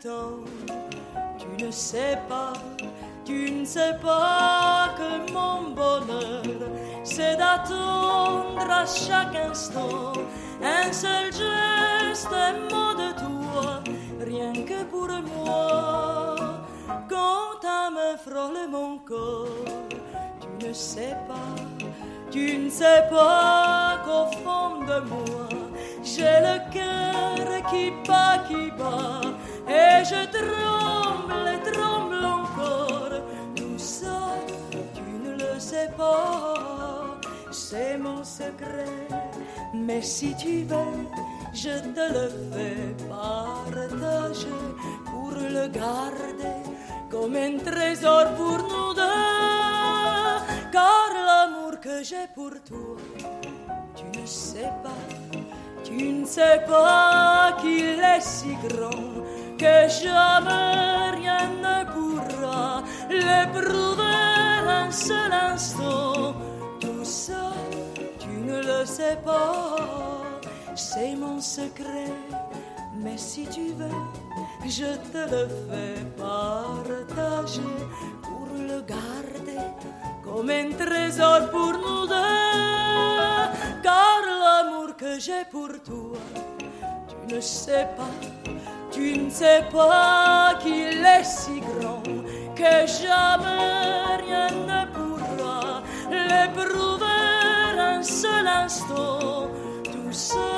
instant. Tu ne sais pas que mon bonheur, c'est d'attendre à chaque instant un seul geste, un mot de toi, rien que pour moi. Quand ta main frôle mon corps, tu ne sais pas qu'au fond de moi, j'ai le cœur qui bat, et je tremble encore. Tout ça, tu ne le sais pas, c'est mon secret. Mais si tu veux, je te le fais partager pour le garder comme un trésor pour nous deux. Car l'amour que j'ai pour toi, tu ne sais pas qu'il est si grand que jamais rien ne pourra l'éprouver un seul instant. Tout ça, tu ne le sais pas, c'est mon secret. Mais si tu veux, je te le fais partager pour le garder comme un trésor pour nous deux. Car l'amour que j'ai pour toi, tu ne sais pas qu'il est si grand que jamais rien ne pourra l'éprouver un seul instant. Tout ça,